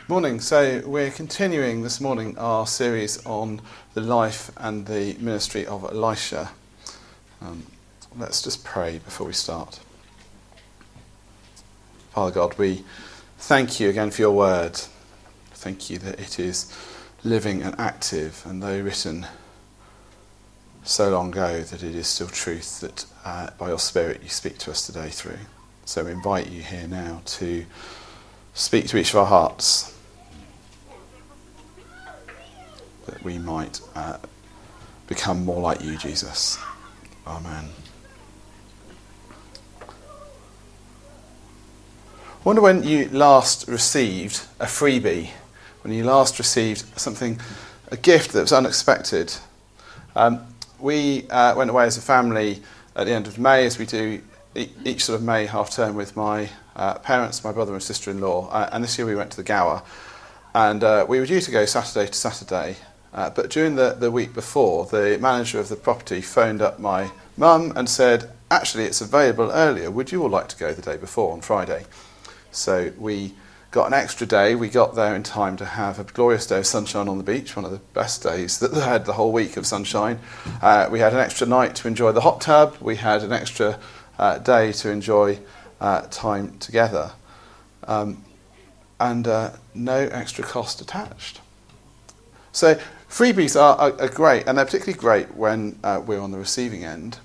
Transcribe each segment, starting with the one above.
Morning. So we're continuing this morning our series on the life and the ministry of Elisha. Let's just pray before we start. Father God, we thank you again for your word. Thank you that it is living and active, and though written so long ago, that it is still truth, that by your Spirit you speak to us today through. So we invite you here now to speak to each of our hearts, that we might become more like you, Jesus. Amen. I wonder when you last received a freebie, when you last received something, a gift that was unexpected. We went away as a family at the end of May, as we do each sort of May half term with my parents, my brother and sister-in-law, and this year we went to the Gower. And we were due to go Saturday to Saturday, but during the week before, the manager of the property phoned up my mum and said, actually it's available earlier, would you all like to go the day before on Friday? So we got an extra day. We got there in time to have a glorious day of sunshine on the beach, one of the best days that they had the whole week of sunshine. We had an extra night to enjoy the hot tub. We had an extra day to enjoy time together. And no extra cost attached. So freebies are great, and they're particularly great when we're on the receiving end.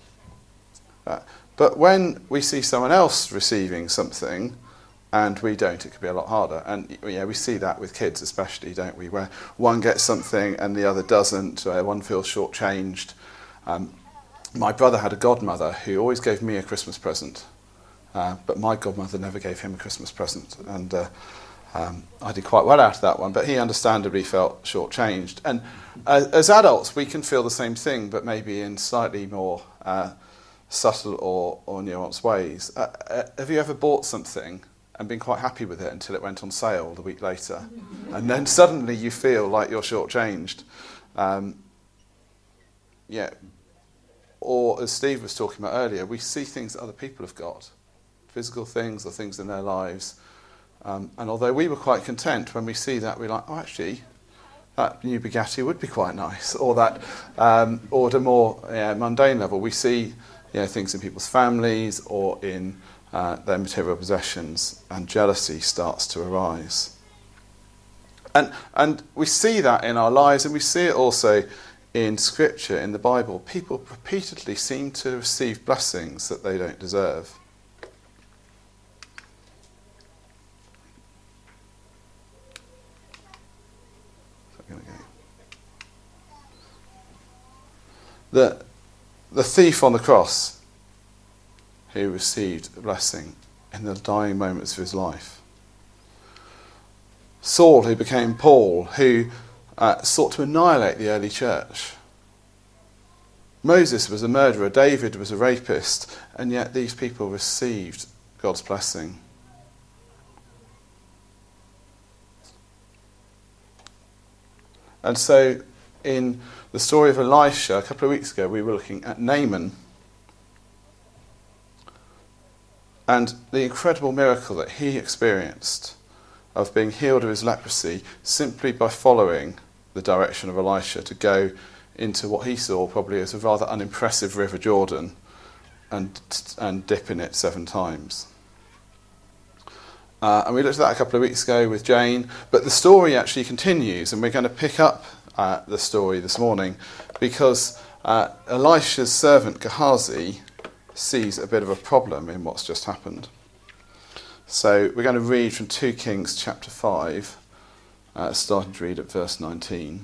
But when we see someone else receiving something and we don't, it can be a lot harder. And we see that with kids especially, don't we? Where one gets something and the other doesn't, one feels shortchanged. My brother had a godmother who always gave me a Christmas present, but my godmother never gave him a Christmas present. And I did quite well out of that one, but he understandably felt shortchanged. And as adults, we can feel the same thing, but maybe in slightly more subtle or nuanced ways. Have you ever bought something and been quite happy with it until it went on sale the week later? And then suddenly you feel like you're shortchanged. Or as Steve was talking about earlier, we see things that other people have got, physical things or things in their lives. And although we were quite content, when we see that, we're like, oh, actually, that new Bugatti would be quite nice. Or that, or at a more mundane level, we see things in people's families or in their material possessions, and jealousy starts to arise. And we see that in our lives, and we see it also in Scripture, in the Bible. People repeatedly seem to receive blessings that they don't deserve. The thief on the cross, who received a blessing in the dying moments of his life. Saul, who became Paul, who sought to annihilate the early church. Moses was a murderer, David was a rapist, and yet these people received God's blessing. And so in the story of Elisha, a couple of weeks ago, we were looking at Naaman and the incredible miracle that he experienced of being healed of his leprosy simply by following the direction of Elisha to go into what he saw probably as a rather unimpressive River Jordan and dip in it 7 times. And we looked at that a couple of weeks ago with Jane, but the story actually continues, and we're going to pick up the story this morning because Elisha's servant Gehazi sees a bit of a problem in what's just happened. So we're going to read from 2 Kings chapter 5, starting to read at verse 19.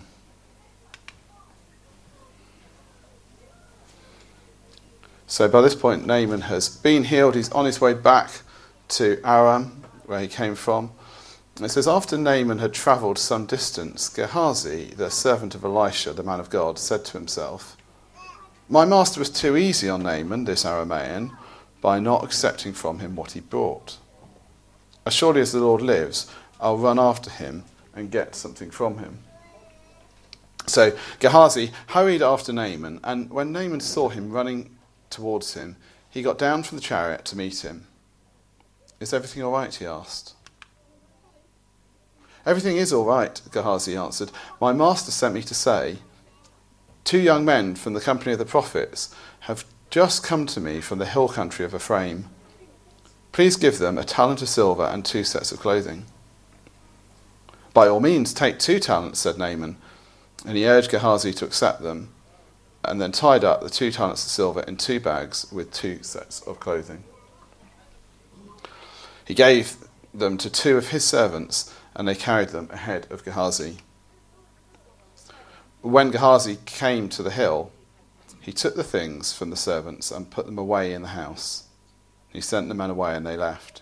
So by this point Naaman has been healed, he's on his way back to Aram, where he came from. It says, after Naaman had travelled some distance, Gehazi, the servant of Elisha, the man of God, said to himself, my master was too easy on Naaman, this Aramaean, by not accepting from him what he brought. As surely as the Lord lives, I'll run after him and get something from him. So Gehazi hurried after Naaman, and when Naaman saw him running towards him, he got down from the chariot to meet him. Is everything all right? He asked. "Everything is all right," Gehazi answered. "My master sent me to say, 2 young men from the company of the prophets have just come to me from the hill country of Ephraim. Please give them a talent of silver and 2 sets of clothing." "By all means, take 2 talents," said Naaman, and he urged Gehazi to accept them, and then tied up the 2 talents of silver in 2 bags with 2 sets of clothing. He gave them to 2 of his servants, and they carried them ahead of Gehazi. When Gehazi came to the hill, he took the things from the servants and put them away in the house. He sent the men away, and they left.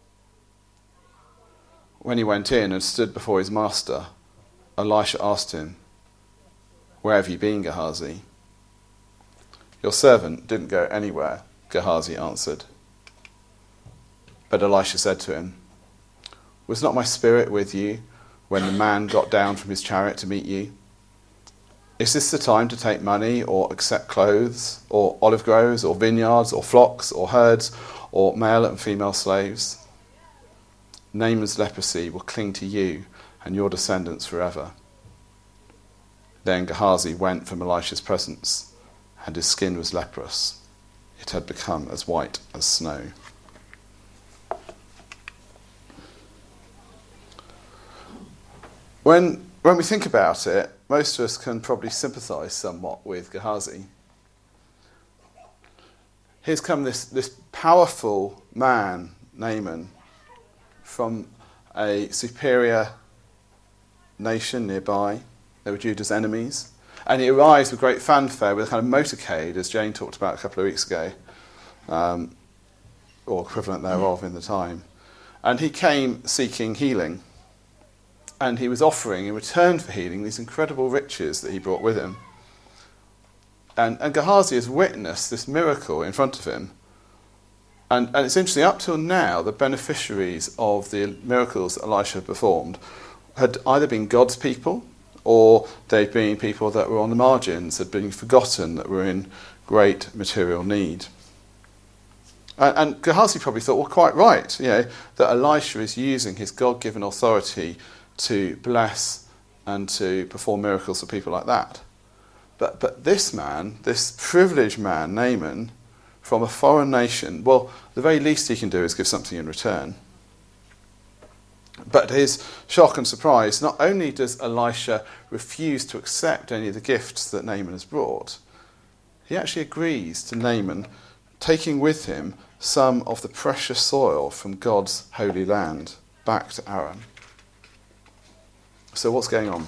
When he went in and stood before his master, Elisha asked him, "Where have you been, Gehazi?" "Your servant didn't go anywhere," Gehazi answered. But Elisha said to him, "Was not my spirit with you when the man got down from his chariot to meet you? Is this the time to take money or accept clothes or olive groves or vineyards or flocks or herds or male and female slaves? Naaman's leprosy will cling to you and your descendants forever." Then Gehazi went from Elisha's presence, and his skin was leprous. It had become as white as snow. When we think about it, most of us can probably sympathise somewhat with Gehazi. Here's come this powerful man, Naaman, from a superior nation nearby. They were Judah's enemies. And he arrives with great fanfare with a kind of motorcade, as Jane talked about a couple of weeks ago, or equivalent thereof in the time. And he came seeking healing. And he was offering, in return for healing, these incredible riches that he brought with him. And Gehazi has witnessed this miracle in front of him. And it's interesting, up till now, the beneficiaries of the miracles that Elisha performed had either been God's people, or they'd been people that were on the margins, had been forgotten, that were in great material need. And Gehazi probably thought, well, quite right, that Elisha is using his God-given authority to bless and to perform miracles for people like that. But this man, this privileged man, Naaman, from a foreign nation, well, the very least he can do is give something in return. But to his shock and surprise, not only does Elisha refuse to accept any of the gifts that Naaman has brought, he actually agrees to Naaman taking with him some of the precious soil from God's holy land back to Aram. So what's going on?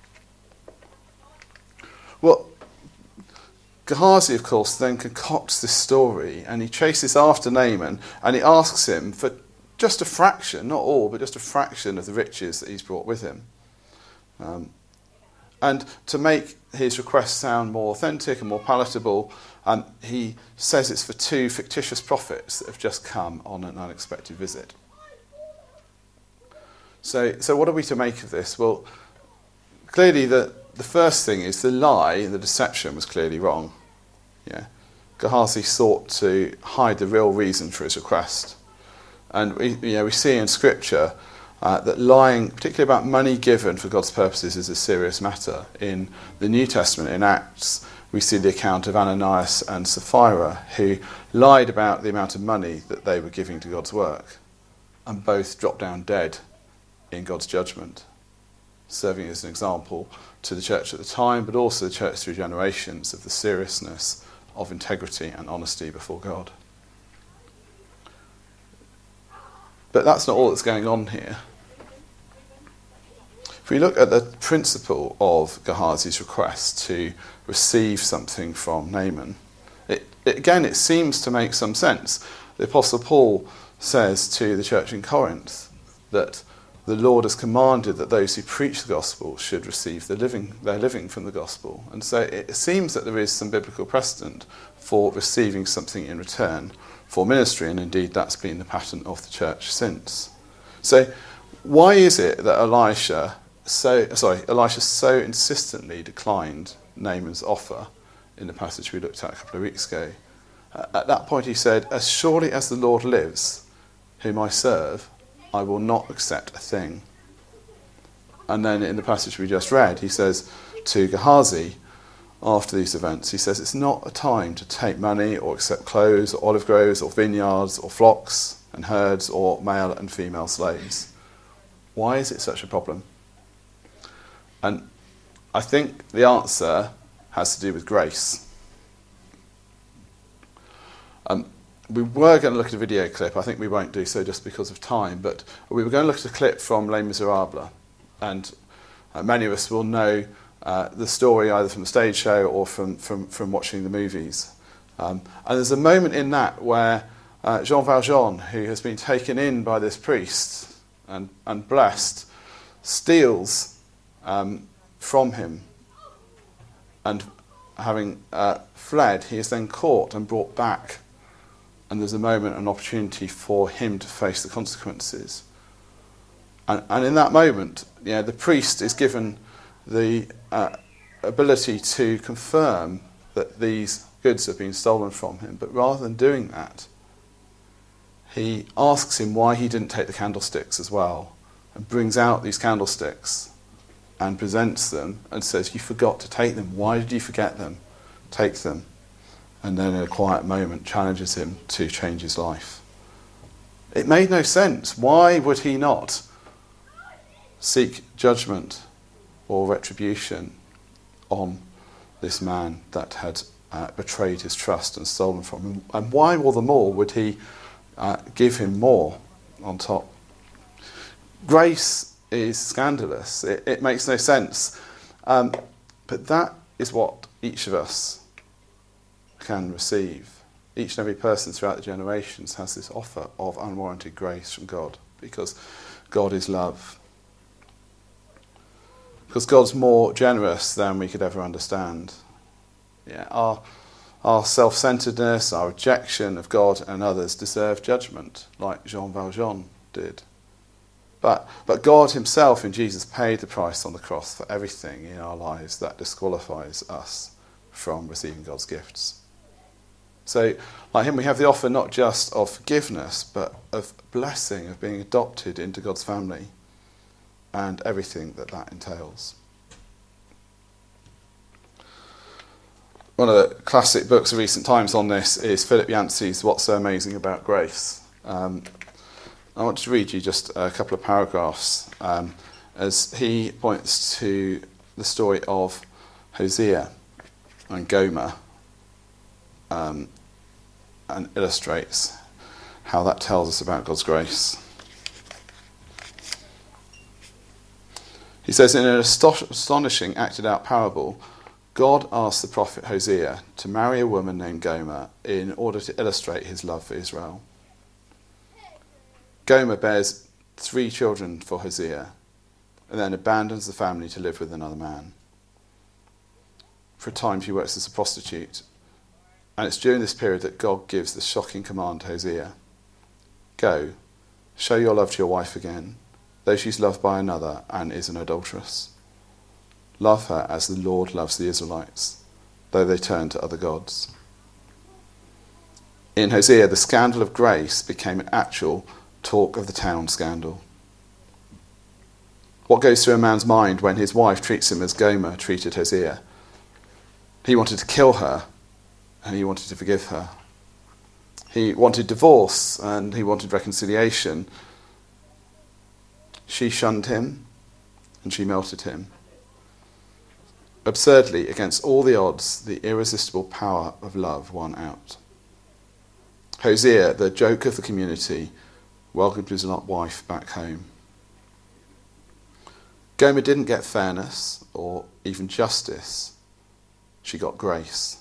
Well, Gehazi, of course, then concocts this story, and he chases after Naaman, and he asks him for just a fraction, not all, but just a fraction of the riches that he's brought with him. And to make his request sound more authentic and more palatable, he says it's for 2 fictitious prophets that have just come on an unexpected visit. So what are we to make of this? Well, clearly the first thing is the lie, the deception was clearly wrong. Gehazi sought to hide the real reason for his request. And we see in Scripture that lying, particularly about money given for God's purposes, is a serious matter. In the New Testament, in Acts, we see the account of Ananias and Sapphira, who lied about the amount of money that they were giving to God's work, and both dropped down dead in God's judgment, serving as an example to the church at the time, but also the church through generations, of the seriousness of integrity and honesty before God. But that's not all that's going on here. If we look at the principle of Gehazi's request to receive something from Naaman, it seems to make some sense. The Apostle Paul says to the church in Corinth that the Lord has commanded that those who preach the gospel should receive their living from the gospel. And so it seems that there is some biblical precedent for receiving something in return for ministry, and indeed that's been the pattern of the church since. So why is it that Elisha so insistently declined Naaman's offer in the passage we looked at a couple of weeks ago? At that point he said, "As surely as the Lord lives, whom I serve, I will not accept a thing." And then in the passage we just read, he says to Gehazi, after these events, he says, it's not a time to take money or accept clothes or olive groves or vineyards or flocks and herds or male and female slaves. Why is it such a problem? And I think the answer has to do with grace. We were going to look at a video clip. I think we won't do so just because of time, but we were going to look at a clip from Les Miserables, and many of us will know the story either from the stage show or from watching the movies. And there's a moment in that where Jean Valjean, who has been taken in by this priest and blessed, steals from him, and having fled, he is then caught and brought back, and there's a moment, an opportunity for him to face the consequences. And in that moment, the priest is given the ability to confirm that these goods have been stolen from him, but rather than doing that, he asks him why he didn't take the candlesticks as well, and brings out these candlesticks and presents them and says, you forgot to take them. Why did you forget them? Take them. And then in a quiet moment challenges him to change his life. It made no sense. Why would he not seek judgment or retribution on this man that had betrayed his trust and stolen from him? And why all the more would he give him more on top? Grace is scandalous. It makes no sense. But that is what each of us can receive. Each and every person throughout the generations has this offer of unwarranted grace from God, because God is love. Because God's more generous than we could ever understand. Our self-centeredness, our rejection of God and others deserve judgment, like Jean Valjean did. But God himself in Jesus paid the price on the cross for everything in our lives that disqualifies us from receiving God's gifts. So, like him, we have the offer not just of forgiveness, but of blessing, of being adopted into God's family, and everything that entails. One of the classic books of recent times on this is Philip Yancey's What's So Amazing About Grace. I want to read you just a couple of paragraphs as he points to the story of Hosea and Gomer, and illustrates how that tells us about God's grace. He says, in an astonishing acted-out parable, God asked the prophet Hosea to marry a woman named Gomer in order to illustrate his love for Israel. Gomer bears 3 children for Hosea and then abandons the family to live with another man. For a time she works as a prostitute, and it's during this period that God gives the shocking command to Hosea: go, show your love to your wife again, though she's loved by another and is an adulteress. Love her as the Lord loves the Israelites, though they turn to other gods. In Hosea, the scandal of grace became an actual talk of the town scandal. What goes through a man's mind when his wife treats him as Gomer treated Hosea? He wanted to kill her, and he wanted to forgive her. He wanted divorce, and he wanted reconciliation. She shunned him, and she melted him. Absurdly, against all the odds, the irresistible power of love won out. Hosea, the joke of the community, welcomed his wife back home. Gomer didn't get fairness or even justice. She got grace.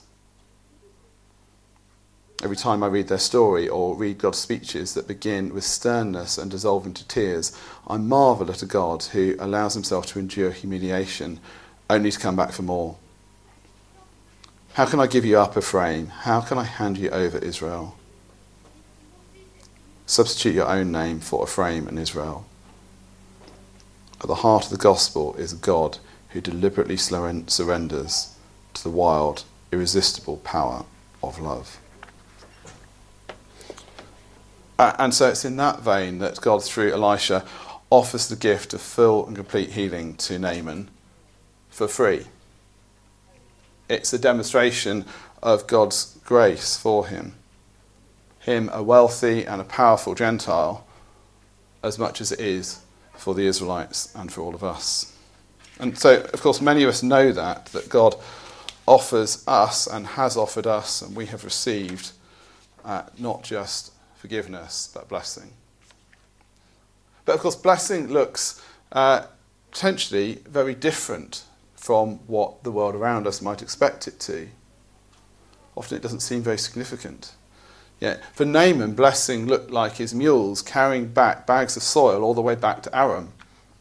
Every time I read their story or read God's speeches that begin with sternness and dissolve into tears, I marvel at a God who allows himself to endure humiliation only to come back for more. How can I give you up, Ephraim? How can I hand you over, Israel? Substitute your own name for Ephraim and Israel. At the heart of the gospel is a God who deliberately surrenders to the wild, irresistible power of love. And so it's in that vein that God, through Elisha, offers the gift of full and complete healing to Naaman for free. It's a demonstration of God's grace for him. Him, a wealthy and a powerful Gentile, as much as it is for the Israelites and for all of us. And so, of course, many of us know that God offers us and has offered us, and we have received not just forgiveness, but blessing. But of course, blessing looks potentially very different from what the world around us might expect it to. Often it doesn't seem very significant. Yet for Naaman, blessing looked like his mules carrying back bags of soil all the way back to Aram.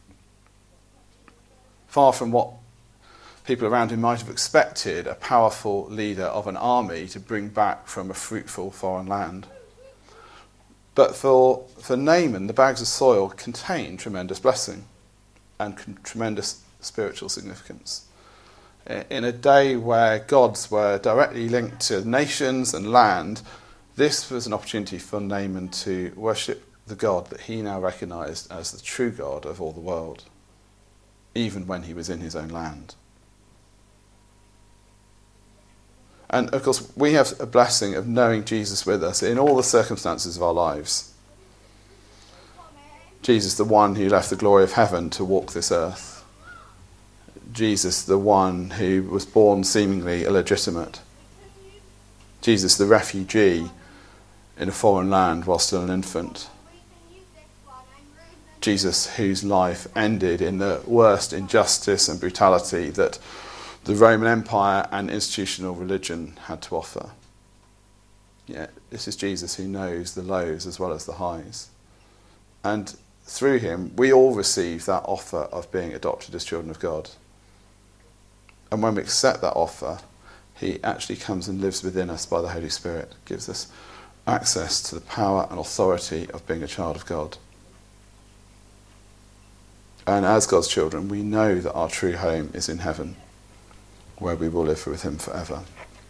Far from what people around him might have expected a powerful leader of an army to bring back from a fruitful foreign land. But for Naaman, the bags of soil contained tremendous blessing and tremendous spiritual significance. In a day where gods were directly linked to nations and land, this was an opportunity for Naaman to worship the God that he now recognised as the true God of all the world, even when he was in his own land. And of course, we have a blessing of knowing Jesus with us in all the circumstances of our lives. Jesus, the one who left the glory of heaven to walk this earth. Jesus, the one who was born seemingly illegitimate. Jesus, the refugee in a foreign land while still an infant. Jesus, whose life ended in the worst injustice and brutality that the Roman Empire and institutional religion had to offer. Yet this is Jesus who knows the lows as well as the highs. And through him, we all receive that offer of being adopted as children of God. And when we accept that offer, he actually comes and lives within us by the Holy Spirit, gives us access to the power and authority of being a child of God. And as God's children, we know that our true home is in heaven, where we will live with him forever.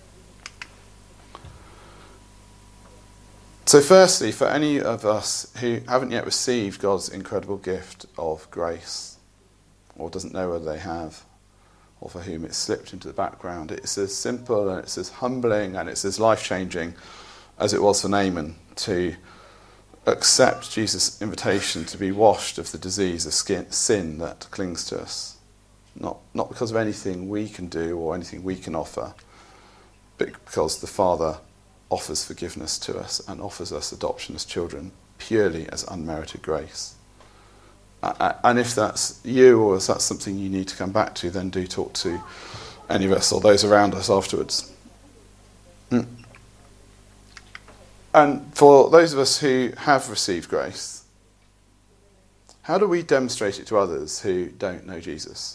So firstly, for any of us who haven't yet received God's incredible gift of grace, or doesn't know whether they have, or for whom it's slipped into the background, it's as simple and it's as humbling and it's as life-changing as it was for Naaman to accept Jesus' invitation to be washed of the disease of sin that clings to us. Not because of anything we can do or anything we can offer, but because the Father offers forgiveness to us and offers us adoption as children purely as unmerited grace. And if that's you or if that's something you need to come back to, then do talk to any of us or those around us afterwards. And for those of us who have received grace, how do we demonstrate it to others who don't know Jesus?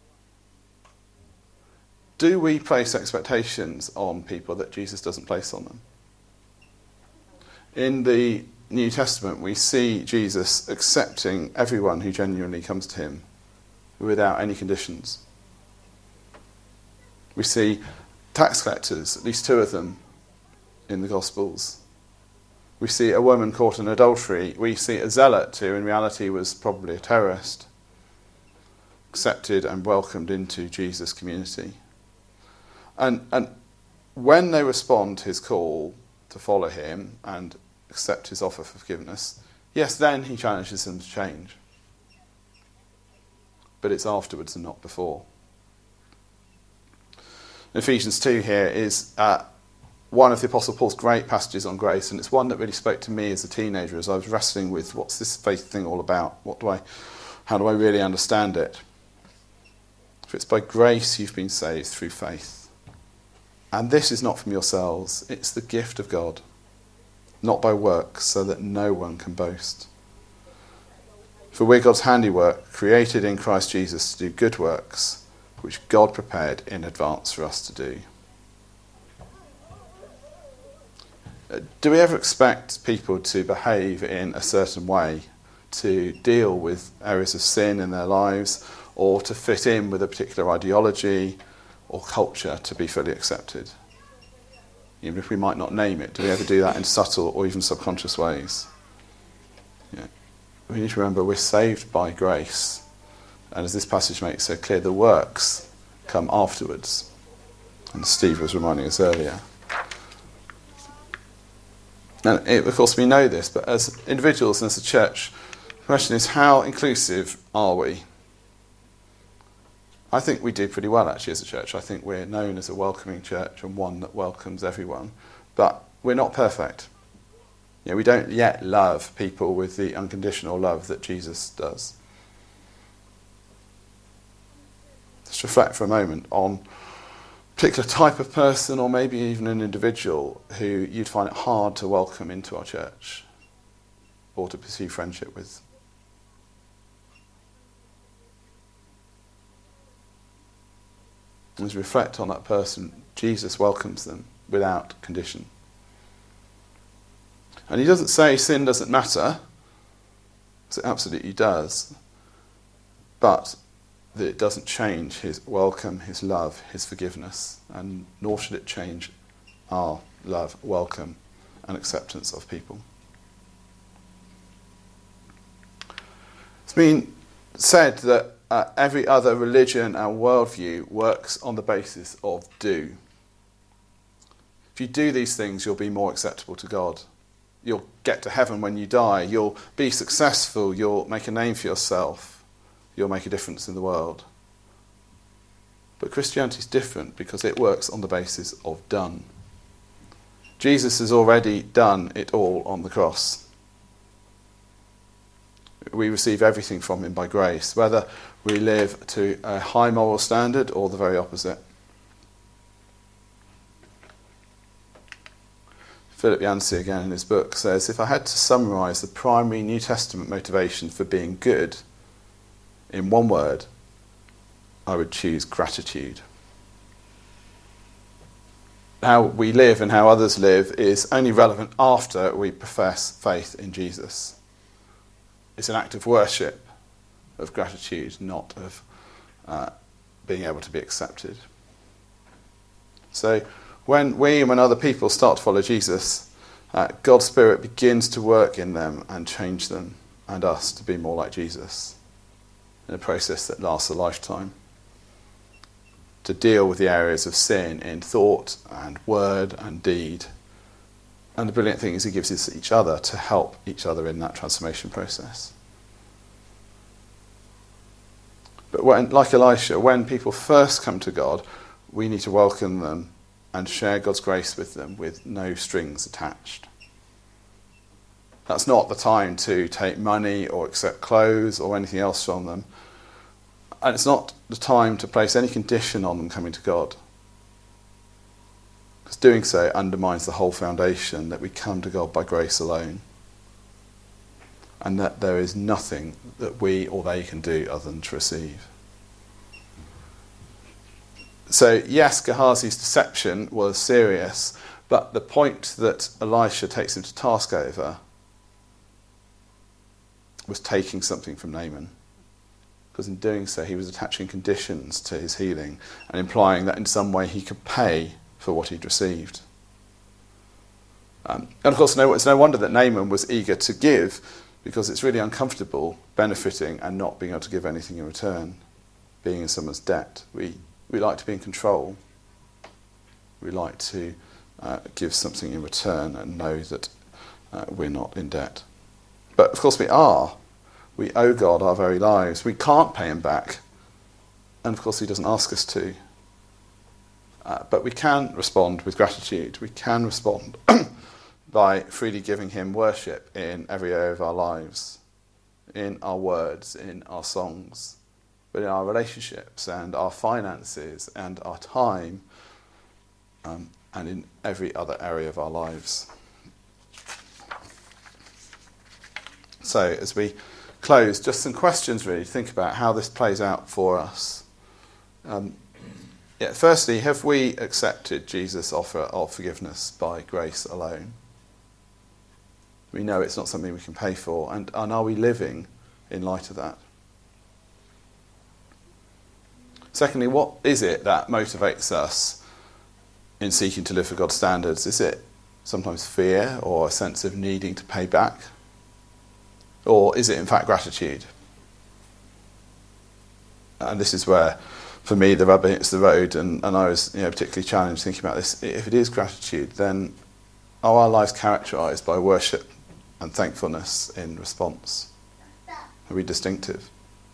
Do we place expectations on people that Jesus doesn't place on them? In the New Testament, we see Jesus accepting everyone who genuinely comes to him without any conditions. We see tax collectors, at least two of them, in the Gospels. We see a woman caught in adultery. We see a zealot who in reality was probably a terrorist, accepted and welcomed into Jesus' community. And when they respond to his call to follow him and accept his offer for forgiveness, yes, then he challenges them to change. But it's afterwards and not before. Ephesians 2 here is one of the Apostle Paul's great passages on grace, and it's one that really spoke to me as a teenager as I was wrestling with what's this faith thing all about? How do I really understand it? For it's by grace you've been saved through faith. And this is not from yourselves, it's the gift of God, not by works, so that no one can boast. For we're God's handiwork, created in Christ Jesus to do good works, which God prepared in advance for us to do. Do we ever expect people to behave in a certain way, to deal with areas of sin in their lives, or to fit in with a particular ideology or culture to be fully accepted? Even if we might not name it, do we ever do that in subtle or even subconscious ways? Yeah. we need to remember we're saved by grace. And as this passage makes so clear, the works come afterwards. And Steve was reminding us earlier. And of course we know this, but as individuals and as a church, the question is, how inclusive are we? I think we do pretty well actually as a church. I think we're known as a welcoming church and one that welcomes everyone. But we're not perfect. We don't yet love people with the unconditional love that Jesus does. Just reflect for a moment on a particular type of person, or maybe even an individual who you'd find it hard to welcome into our church or to pursue friendship with. As we reflect on that person, Jesus welcomes them without condition. And he doesn't say sin doesn't matter, because it absolutely does, but that it doesn't change his welcome, his love, his forgiveness, and nor should it change our love, welcome, and acceptance of people. It's been said that every other religion and worldview works on the basis of do. If you do these things, you'll be more acceptable to God. You'll get to heaven when you die. You'll be successful. You'll make a name for yourself. You'll make a difference in the world. But Christianity is different because it works on the basis of done. Jesus has already done it all on the cross. We receive everything from him by grace, whether we live to a high moral standard or the very opposite. Philip Yancey, again in his book, says, if I had to summarise the primary New Testament motivation for being good in one word, I would choose gratitude. How we live and how others live is only relevant after we profess faith in Jesus. It's an act of worship, of gratitude, not of being able to be accepted. So when we and when other people start to follow Jesus, God's Spirit begins to work in them and change them and us to be more like Jesus in a process that lasts a lifetime. To deal with the areas of sin in thought and word and deed. And the brilliant thing is he gives us each other to help each other in that transformation process. But when, like Elisha, when people first come to God, we need to welcome them and share God's grace with them with no strings attached. That's not the time to take money or accept clothes or anything else from them. And it's not the time to place any condition on them coming to God. Because doing so undermines the whole foundation that we come to God by grace alone. And that there is nothing that we or they can do other than to receive. So yes, Gehazi's deception was serious, but the point that Elisha takes him to task over was taking something from Naaman. Because in doing so, he was attaching conditions to his healing and implying that in some way he could pay for what he'd received. And of course, it's no wonder that Naaman was eager to give, because it's really uncomfortable benefiting and not being able to give anything in return, being in someone's debt. We like to be in control. We like to give something in return and know that we're not in debt. But of course we are. We owe God our very lives. We can't pay him back. And of course he doesn't ask us to. But we can respond with gratitude. We can respond by freely giving him worship in every area of our lives, in our words, in our songs, but in our relationships and our finances and our time, and in every other area of our lives. So as we close, just some questions really to think about how this plays out for us. Firstly, have we accepted Jesus' offer of forgiveness by grace alone? We know it's not something we can pay for, and are we living in light of that? Secondly, what is it that motivates us in seeking to live for God's standards? Is it sometimes fear or a sense of needing to pay back? Or is it in fact gratitude? And this is where, for me, the rubber hits the road, and I was particularly challenged thinking about this. If it is gratitude, then are our lives characterised by worship and thankfulness in response? Are we distinctive?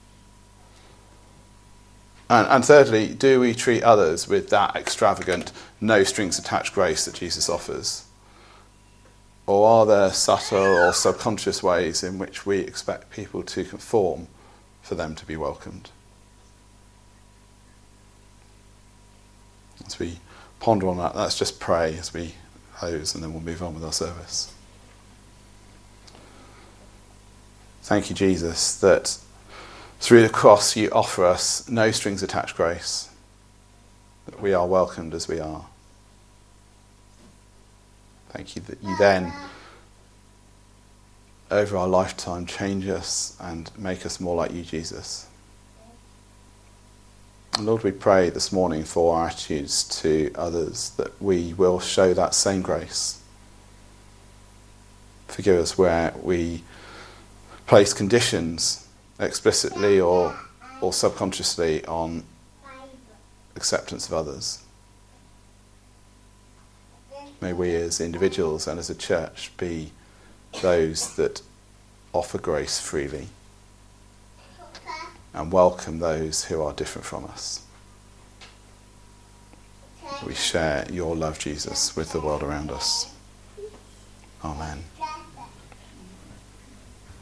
And thirdly, do we treat others with that extravagant, no strings attached grace that Jesus offers? Or are there subtle or subconscious ways in which we expect people to conform for them to be welcomed? As we ponder on that, let's just pray as we close, and then we'll move on with our service. Thank you, Jesus, that through the cross you offer us no strings attached grace, that we are welcomed as we are. Thank you that you then, over our lifetime, change us and make us more like you, Jesus. And Lord, we pray this morning for our attitudes to others, that we will show that same grace. Forgive us where we place conditions explicitly or subconsciously on acceptance of others. May we as individuals and as a church be those that offer grace freely and welcome those who are different from us. We share your love, Jesus, with the world around us. Amen.